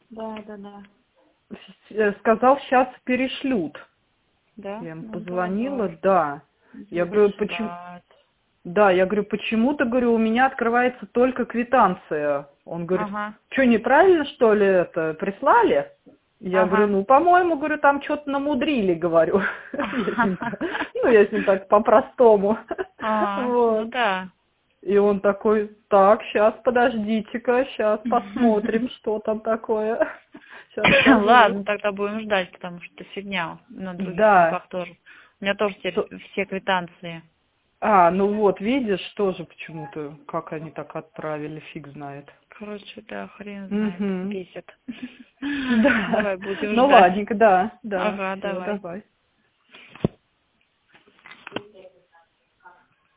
Да. Сказал, сейчас перешлют. Да? Я ему Ну, позвонила, давай. да. Я Буду говорю, почему? ждать. Да, я говорю, почему-то, говорю, у меня открывается только квитанция. Он говорит, Ага. что, неправильно, что ли, это прислали? Я говорю, Ага. ну, по-моему, говорю, там что-то намудрили, говорю. Я с ним так по-простому. Ну Вот. да. И он такой, так, сейчас, подождите-ка, сейчас посмотрим, что там такое. Сейчас скажу. Ладно, тогда будем ждать, потому что это фигня. На других Да. типах тоже. У меня тоже теперь все квитанции. Ну вот, видишь, тоже почему-то, как они так отправили, фиг знает. Короче, да, хрен знает. Угу. Бесит. Да. Давай будем Ну ждать. ладненько, да, Ага, все, давай. давай.